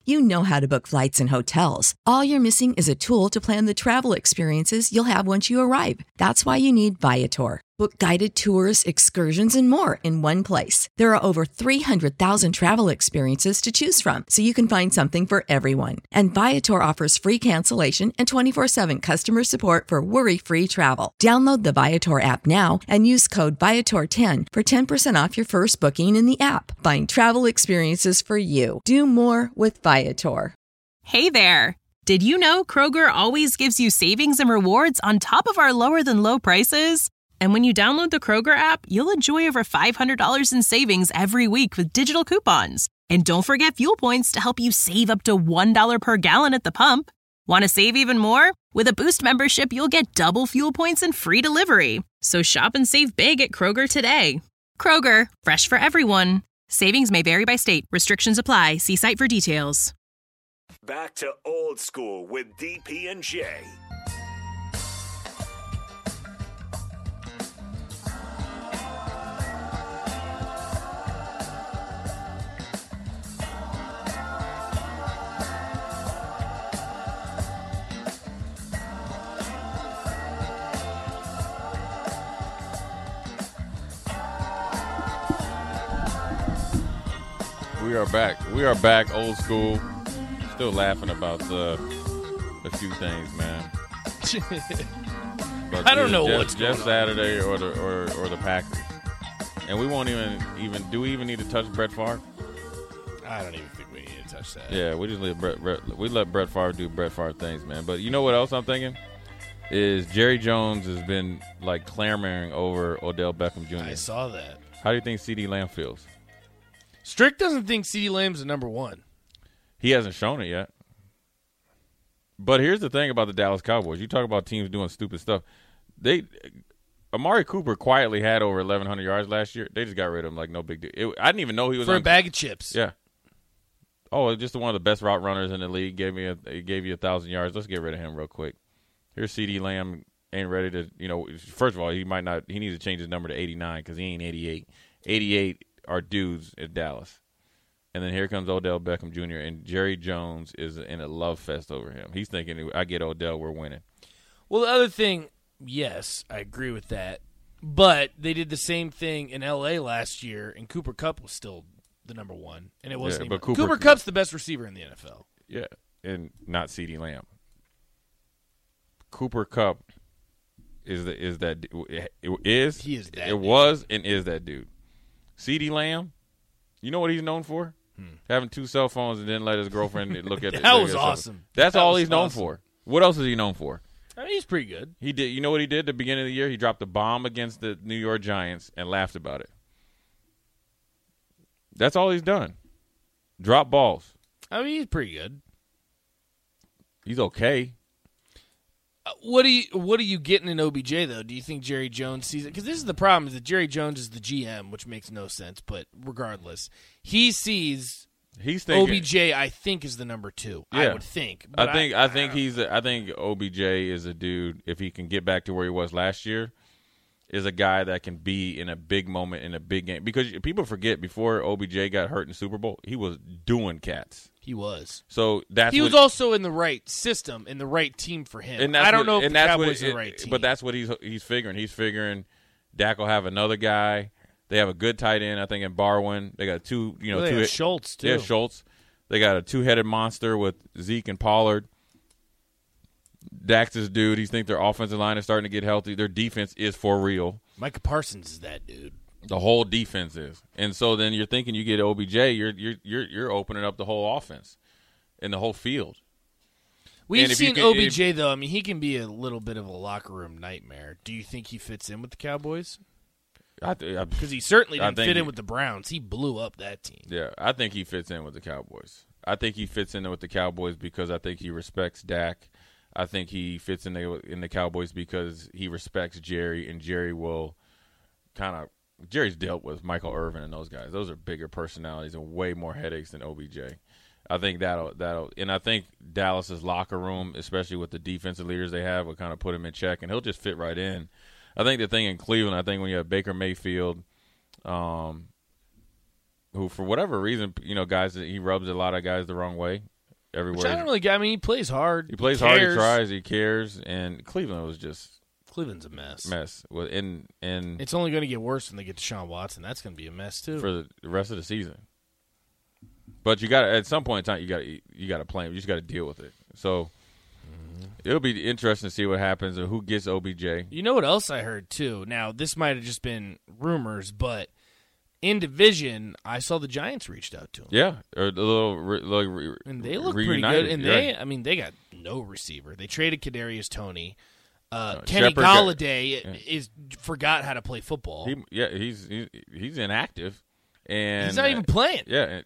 You know how to book flights and hotels. All you're missing is a tool to plan the travel experiences you'll have once you arrive. That's why you need Viator. Book guided tours, excursions, and more in one place. There are over 300,000 travel experiences to choose from, so you can find something for everyone. And Viator offers free cancellation and 24/7 customer support for worry-free travel. Download the Viator app now and use code Viator10 for 10% off your first booking in the app. Find travel experiences for you. Do more with Viator. Hey there! Did you know Kroger always gives you savings and rewards on top of our lower-than-low prices? And when you download the Kroger app, you'll enjoy over $500 in savings every week with digital coupons. And don't forget fuel points to help you save up to $1 per gallon at the pump. Want to save even more? With a Boost membership, you'll get double fuel points and free delivery. So shop and save big at Kroger today. Kroger, fresh for everyone. Savings may vary by state. Restrictions apply. See site for details. Back to Old School with DP and J. We are back. We are back, Old School. Still laughing about a few things, man. But I don't know what's going Jeff on. Saturday or the Packers, and we won't even. Do we even need to touch Brett Favre? I don't even think we need to touch that. Yeah, we just let Brett Favre do Brett Favre things, man. But you know what else I'm thinking is Jerry Jones has been like clamoring over Odell Beckham Jr. I saw that. How do you think CeeDee Lamb feels? Strick doesn't think CeeDee Lamb's the number one. He hasn't shown it yet. But here's the thing about the Dallas Cowboys. You talk about teams doing stupid stuff. Amari Cooper quietly had over 1,100 yards last year. They just got rid of him like no big deal. I didn't even know he was for a bag of chips. Yeah. Oh, just one of the best route runners in the league. He gave you 1,000 yards. Let's get rid of him real quick. Here's CeeDee Lamb. Ain't ready to, first of all, he needs to change his number to 89 because he ain't 88. 88 are dudes at Dallas. And then here comes Odell Beckham Jr., and Jerry Jones is in a love fest over him. He's thinking, I get Odell, we're winning. Well, the other thing, yes, I agree with that. But they did the same thing in L.A. last year, and Cooper Kupp was still the number one. And it wasn't even. Cooper Kupp's the best receiver in the NFL. Yeah, and not CeeDee Lamb. Cooper Kupp He is that dude. CeeDee Lamb, you know what he's known for? Having two cell phones and then let his girlfriend look at it. That was awesome. That's all he's known for. What else is he known for? I mean, he's pretty good. He did. You know what he did at the beginning of the year? He dropped a bomb against the New York Giants and laughed about it. That's all he's done. Drop balls. I mean, he's pretty good. He's okay. What are you getting in OBJ though? Do you think Jerry Jones sees it? Because this is the problem: is that Jerry Jones is the GM, which makes no sense. But regardless, he sees he's thinking, OBJ. I think is the number two. Yeah. I would think. But I think OBJ is a dude. If he can get back to where he was last year, is a guy that can be in a big moment in a big game. Because people forget before OBJ got hurt in the Super Bowl, he was doing cats. He was. So he was also in the right system, in the right team for him. And I don't know if the Cowboys are the right team. But that's what he's figuring. He's figuring Dak will have another guy. They have a good tight end, I think, in Barwin. They got two. They have Schultz too. Yeah, Schultz. They got a two-headed monster with Zeke and Pollard. Dak's his dude. He thinks their offensive line is starting to get healthy. Their defense is for real. Micah Parsons is that dude. The whole defense is, and so then you're thinking you get OBJ, you're opening up the whole offense and the whole field. We've seen OBJ though. I mean, he can be a little bit of a locker room nightmare. Do you think he fits in with the Cowboys? Because he certainly didn't fit in with the Browns. He blew up that team. Yeah, I think he fits in with the Cowboys. I think he fits in with the Cowboys because I think he respects Dak. I think he fits in the Cowboys because he respects Jerry, and Jerry will kind of. Jerry's dealt with Michael Irvin and those guys. Those are bigger personalities and way more headaches than OBJ. I think that'll, and I think Dallas's locker room, especially with the defensive leaders they have, will kind of put him in check, and he'll just fit right in. I think the thing in Cleveland, I think when you have Baker Mayfield, who for whatever reason, guys, he rubs a lot of guys the wrong way. everywhere. Which I don't really get. I mean, he plays hard. He plays hard. He tries. He cares. And Cleveland was just Cleveland's a mess. And it's only going to get worse when they get Deshaun Watson. That's going to be a mess too for the rest of the season. But you got at some point in time you got to play him. You just got to deal with it. So it'll be interesting to see what happens and who gets OBJ. You know what else I heard too? Now this might have just been rumors, but in division, I saw the Giants reached out to him. Yeah, or and they look pretty good. And they got no receiver. They traded Kadarius Toney. Kenny Golladay forgot how to play football. He's inactive, and he's not even playing.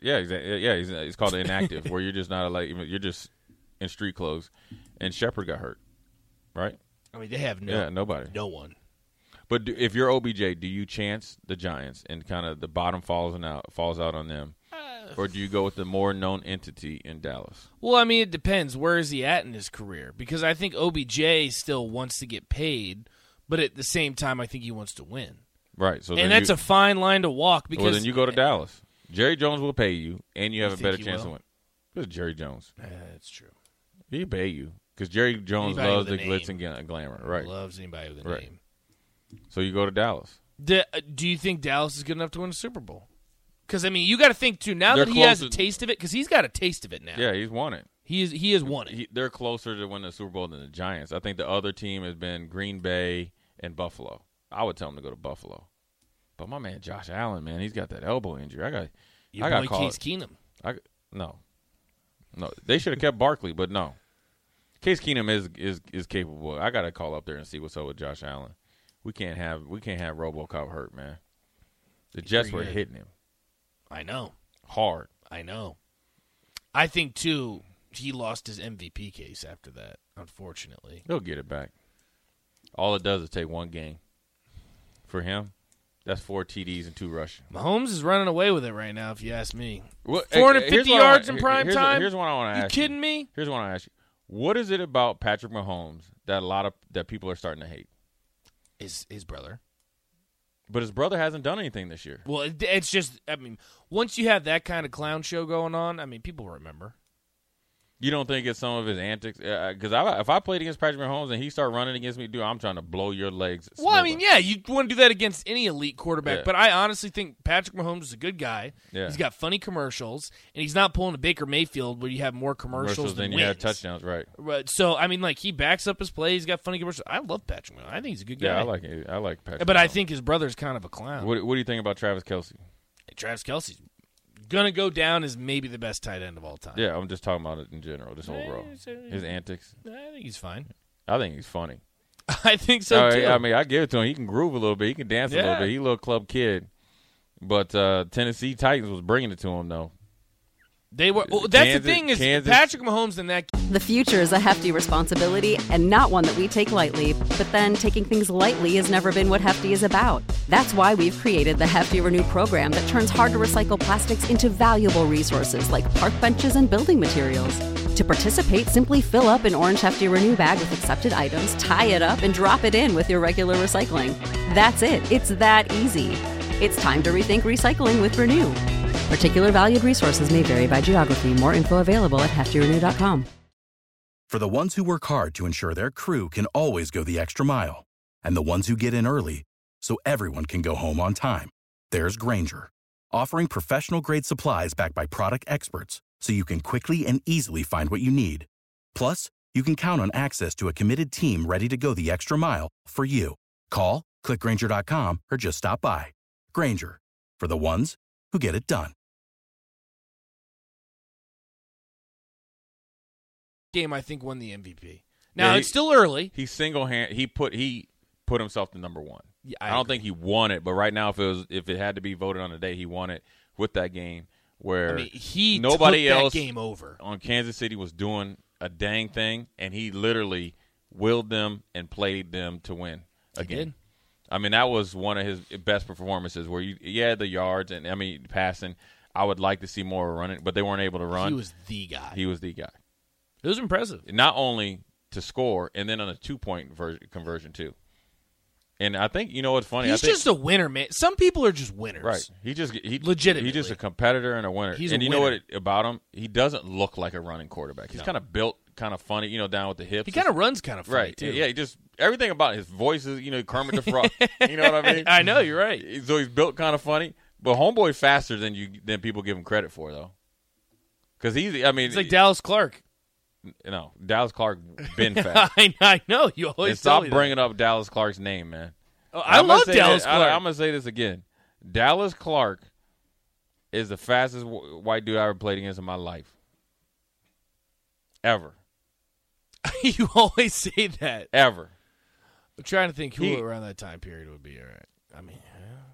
He's called inactive, where you're just not you're just in street clothes. And Shepard got hurt, right? I mean, they have nobody, no one. But if you're OBJ, do you chance the Giants and kind of the bottom falls out on them, or do you go with the more known entity in Dallas? Well, I mean, it depends. Where is he at in his career? Because I think OBJ still wants to get paid, but at the same time, I think he wants to win. Right. So and that's a fine line to walk. Because then you go to Dallas. Jerry Jones will pay you, and you have a better chance to win. Because Jerry Jones. That's true. He'll pay you. Because Jerry Jones loves the glitz and glamour. Right. Loves anybody with a name. So you go to Dallas. Do you think Dallas is good enough to win a Super Bowl? Because, I mean, you got to think, too, now that he has a taste of it, because he's got a taste of it now. Yeah, he's won it. He has won it. They're closer to win the Super Bowl than the Giants. I think the other team has been Green Bay and Buffalo. I would tell him to go to Buffalo. But my man Josh Allen, man, he's got that elbow injury. I got Case Keenum. No, they should have kept Barkley, but no. Case Keenum is capable. I got to call up there and see what's up with Josh Allen. We can't have RoboCop hurt, man. The Jets were hitting him. I know. Hard. I know. I think, too, he lost his MVP case after that, unfortunately. He'll get it back. All it does is take one game. For him, that's 4 TDs and 2 rushing. Mahomes is running away with it right now, if you ask me. Well, 450 yards in prime time? Here's what I want to ask you. You kidding me? Here's what I want to ask you. What is it about Patrick Mahomes that people are starting to hate? His brother. But his brother hasn't done anything this year. Well, it's just, I mean, once you have that kind of clown show going on, I mean, people remember. You don't think it's some of his antics? Because if I played against Patrick Mahomes and he started running against me, dude, I'm trying to blow your legs. Well, I mean, yeah, you want to do that against any elite quarterback. Yeah. But I honestly think Patrick Mahomes is a good guy. Yeah. He's got funny commercials, and he's not pulling a Baker Mayfield where you have more commercials than you wins. have touchdowns, right? So, I mean, like, he backs up his play. He's got funny commercials. I love Patrick Mahomes. I think he's a good guy. Yeah, I like Patrick But Mahomes. I think his brother's kind of a clown. What do you think about Travis Kelce? Travis Kelce's going to go down as maybe the best tight end of all time. Yeah, I'm just talking about it in general, just overall. His antics. I think he's fine. I think he's funny. I think so, too. I mean, I give it to him. He can groove a little bit. He can dance a little bit. He's a little club kid. But Tennessee Titans was bringing it to him, though. They were. Well, that's the thing is Patrick Mahomes in that. The future is a hefty responsibility and not one that we take lightly. But then taking things lightly has never been what Hefty is about. That's why we've created the Hefty Renew program that turns hard to recycle plastics into valuable resources like park benches and building materials. To participate, simply fill up an orange Hefty Renew bag with accepted items, tie it up, and drop it in with your regular recycling. That's it. It's that easy. It's time to rethink recycling with Renew. Particular valued resources may vary by geography. More info available at heftyrenew.com. For the ones who work hard to ensure their crew can always go the extra mile, and the ones who get in early so everyone can go home on time, there's Grainger, offering professional-grade supplies backed by product experts so you can quickly and easily find what you need. Plus, you can count on access to a committed team ready to go the extra mile for you. Call, click Grainger.com, or just stop by. Grainger, for the ones who get it done. Game, I think, won the MVP. Now, it's still early. He put himself to number one. Yeah, I don't think he won it, but right now, if it had to be voted on today, he won it with that game where nobody else game over on Kansas City was doing a dang thing, and he literally willed them and played them to win again. I mean, that was one of his best performances where you had the yards and, I mean, passing. I would like to see more running, but they weren't able to run. He was the guy. It was impressive. Not only to score, and then on a 2-point conversion, too. And I think, you know what's funny? He's just a winner, man. Some people are just winners. Right. Legitimately. He's just a competitor and a winner. And you know what about him? He doesn't look like a running quarterback. He's kind of built kind of funny, down with the hips. He kind of runs kind of funny, too. Yeah, he just everything about his voice is, Kermit the Frog. You know what I mean? I know, you're right. So he's built kind of funny. But homeboy faster than people give him credit for, though. Because it's like Dallas Clark. No, Dallas Clark been fast. I know. You always stop bringing up Dallas Clark's name, man. Oh, I love Dallas Clark. I'm going to say this again. Dallas Clark is the fastest white dude I ever played against in my life. Ever. You always say that. Ever. I'm trying to think who around that time period would be all right. I mean,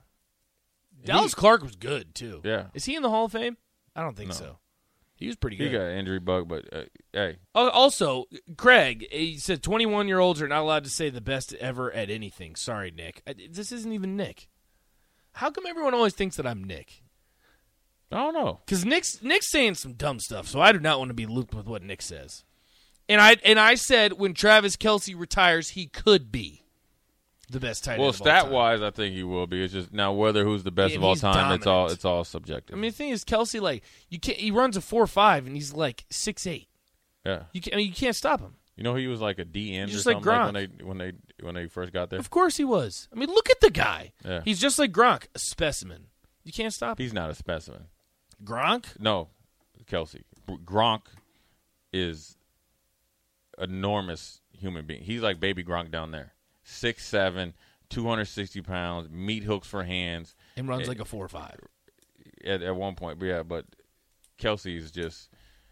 Dallas Clark was good, too. Yeah. Is he in the Hall of Fame? I don't think so. He was pretty good. He got an injury bug, but hey. Also, Craig, he said 21-year-olds are not allowed to say the best ever at anything. Sorry, Nick. This isn't even Nick. How come everyone always thinks that I'm Nick? I don't know. Because Nick's saying some dumb stuff, so I do not want to be looped with what Nick says. And I said when Travis Kelce retires, he could be the best tight end of all time. Well, stat-wise, I think he will be. It's just now who's the best of all time, dominant. it's all subjective. I mean, the thing is, Kelce, he runs a 4.5, and he's 6'8". Yeah. You can't stop him. He was like a D end or just something like Gronk. when they first got there. Of course he was. I mean, look at the guy. Yeah. He's just like Gronk, a specimen. You can't stop him. He's not a specimen. Gronk? No, Kelce. Gronk is enormous human being. He's like baby Gronk down there. 6'7", 260 pounds, meat hooks for hands. And runs like a 4.5. At one point, but Kelce is just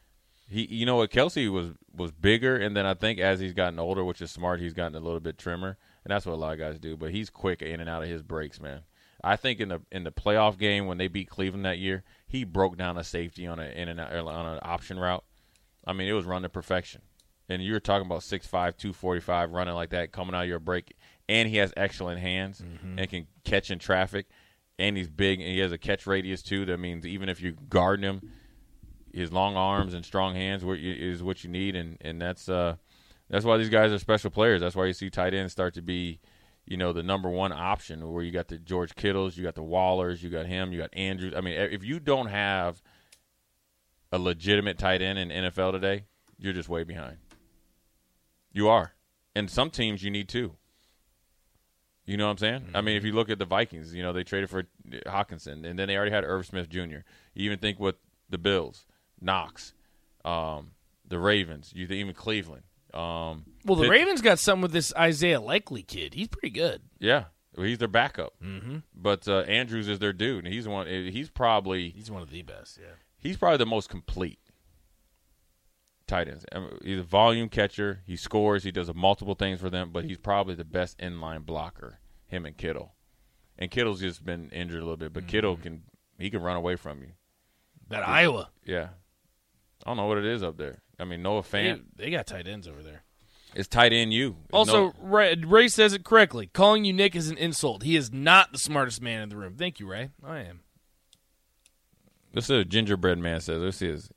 Kelce was bigger, and then I think as he's gotten older, which is smart, he's gotten a little bit trimmer, and that's what a lot of guys do. But he's quick in and out of his breaks, man. I think in the playoff game when they beat Cleveland that year, he broke down a safety on an option route. I mean, it was run to perfection. And you were talking about 6'5", 245, running like that, coming out of your break. And he has excellent hands and can catch in traffic. And he's big, and he has a catch radius, too. That means even if you guard him, his long arms and strong hands is what you need. And that's why these guys are special players. That's why you see tight ends start to be, the number one option, where you got the George Kittles, you got the Wallers, you got him, you got Andrews. I mean, if you don't have a legitimate tight end in NFL today, you're just way behind. You are. And some teams you need two. You know what I'm saying? Mm-hmm. I mean, if you look at the Vikings, they traded for Hawkinson, and then they already had Irv Smith Jr. You even think with the Bills, Knox, the Ravens, even Cleveland. The Ravens got something with this Isaiah Likely kid. He's pretty good. Yeah. Well, he's their backup. Mm-hmm. But Andrews is their dude, and he's one of the best, yeah. He's probably the most complete tight ends. I mean, he's a volume catcher. He scores. He does multiple things for them, but he's probably the best inline blocker, him and Kittle. And Kittle's just been injured a little bit, but Kittle can run away from you. Iowa. Yeah. I don't know what it is up there. I mean, Noah Fant. They got tight ends over there. It's tight end you. Also, Ray says it correctly. Calling you Nick is an insult. He is not the smartest man in the room. Thank you, Ray. I am. This is a gingerbread man says. This is.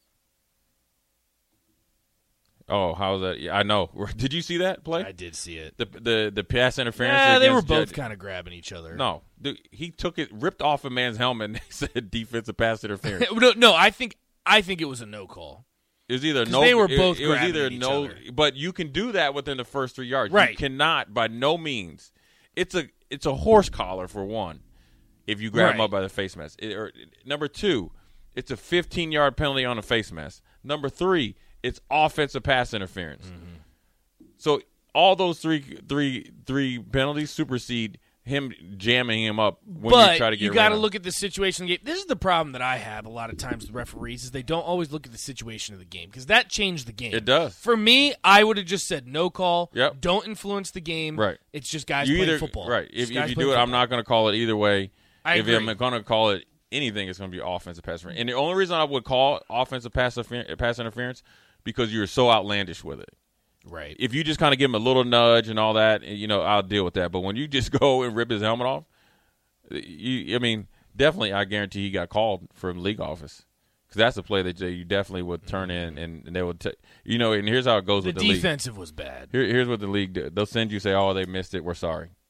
Oh, how's that? Yeah, I know. Did you see that play? I did see it. The pass interference. Yeah, they were both kind of grabbing each other. No, he took it, ripped off a man's helmet, and they said defensive pass interference. No, I think it was a no call. It was either no. They were both. It was either no, other. But you can do that within the first 3 yards. Right. You cannot, by no means. It's a horse collar for one. If you grab him up by the face mask. Number 2, it's a 15-yard penalty on a face mask. Number 3, it's offensive pass interference. Mm-hmm. So all those three penalties supersede him jamming him up when you try to get you got to look at the situation of the game. This is the problem that I have a lot of times with referees is they don't always look at the situation of the game because that changed the game. It does. For me, I would have just said no call. Yep. Don't influence the game. Right. It's just guys playing football. Right. If you do it, I'm not going to call it either way. If I'm going to call it anything, it's going to be offensive pass interference. And the only reason I would call offensive pass interference because you're so outlandish with it. Right. If you just kind of give him a little nudge and all that, I'll deal with that. But when you just go and rip his helmet off, definitely I guarantee he got called from league office because that's a play that you definitely would turn in and they would and here's how it goes with the league. The defensive was bad. Here's what the league did. They'll send you say, oh, they missed it. We're sorry.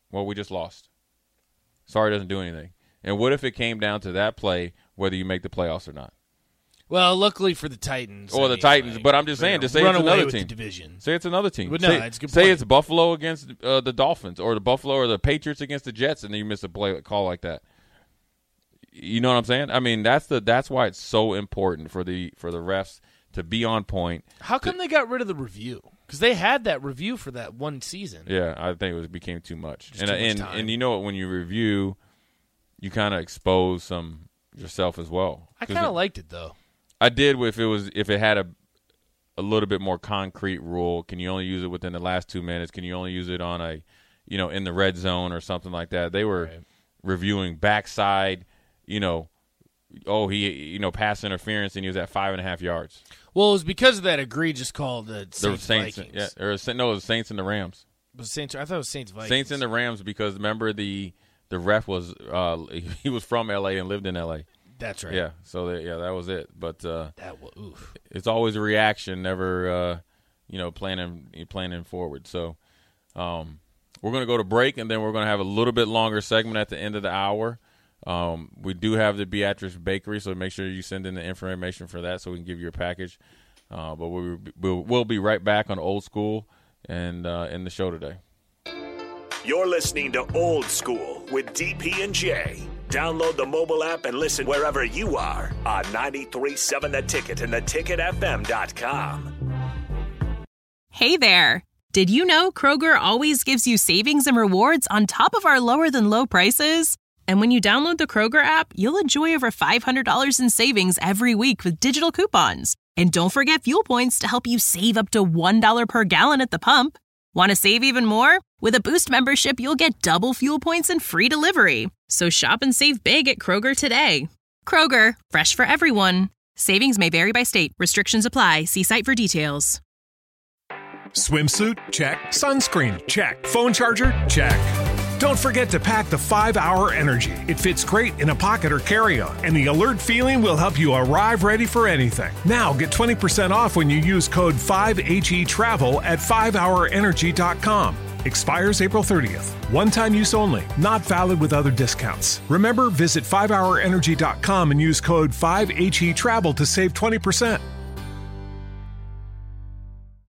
Well, we just lost. Sorry doesn't do anything. And what if it came down to that play, whether you make the playoffs or not? Well, luckily for the Titans. Or the Titans, but I'm just saying, just say it's another team. Division. Say it's another team. But no, it's a good say point. it's Buffalo against the Dolphins, or the Buffalo or the Patriots against the Jets, and then you miss a call like that. You know what I'm saying? I mean, that's why it's so important for the refs to be on point. How come they got rid of the review? Because they had that review for that one season. Yeah, I think it became too much. Too much time. And you know what? When you review, you kind of expose some yourself as well. I kind of liked it though. I did if it had a little bit more concrete rule. Can you only use it within the last 2 minutes? Can you only use it on in the red zone or something like that? They were reviewing backside, pass interference, and he was at 5.5 yards. Well, it was because of that egregious call the Saints Vikings. Yeah, it was Saints and the Rams. It was Saints. I thought it was Saints Vikings. Saints and the Rams, because remember the ref was he was from L.A. and lived in L.A. That's right. Yeah, so that was it. But oof. It's always a reaction, never planning forward. So we're going to go to break, and then we're going to have a little bit longer segment at the end of the hour. We do have the Beatrice Bakery, so make sure you send in the information for that so we can give you a package. But we'll be right back on Old School and in the show today. You're listening to Old School with DP and J. Download the mobile app and listen wherever you are on 93.7 The Ticket and theticketfm.com. Hey there. Did you know Kroger always gives you savings and rewards on top of our lower-than-low prices? And when you download the Kroger app, you'll enjoy over $500 in savings every week with digital coupons. And don't forget fuel points to help you save up to $1 per gallon at the pump. Want to save even more? With a Boost membership, you'll get double fuel points and free delivery. So shop and save big at Kroger today. Kroger, fresh for everyone. Savings may vary by state. Restrictions apply. See site for details. Swimsuit? Check. Sunscreen? Check. Phone charger? Check. Don't forget to pack the 5-Hour Energy. It fits great in a pocket or carry-on, and the alert feeling will help you arrive ready for anything. Now get 20% off when you use code 5HETRAVEL at 5hourenergy.com. Expires April 30th. One-time use only. Not valid with other discounts. Remember, visit 5hourenergy.com and use code 5HETRAVEL to save 20%.